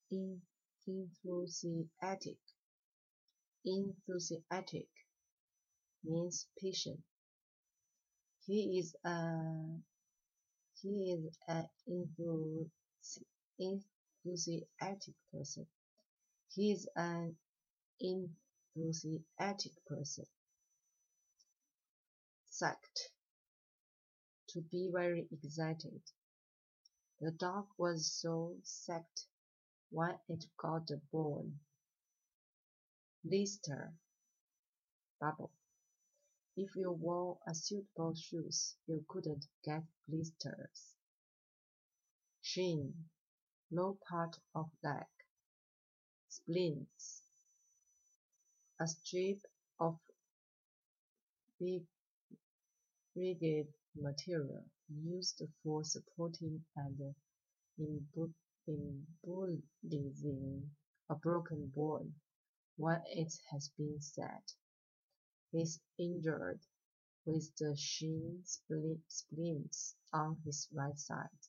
Enthusiastic. Enthusiastic means patient. He is a he is an enthusiastic person. He is an enthusiastic person. Sacked. To be very excited. The dog was so sacked when it got the bone. Blister. Bubble. If you wore a suitable shoes, you couldn't get blisters. Shin. Low part of leg. Splints. A strip of rigid material used for supporting and embolizzing a broken bone when it has been set. He's injured with the shin splints on his right side.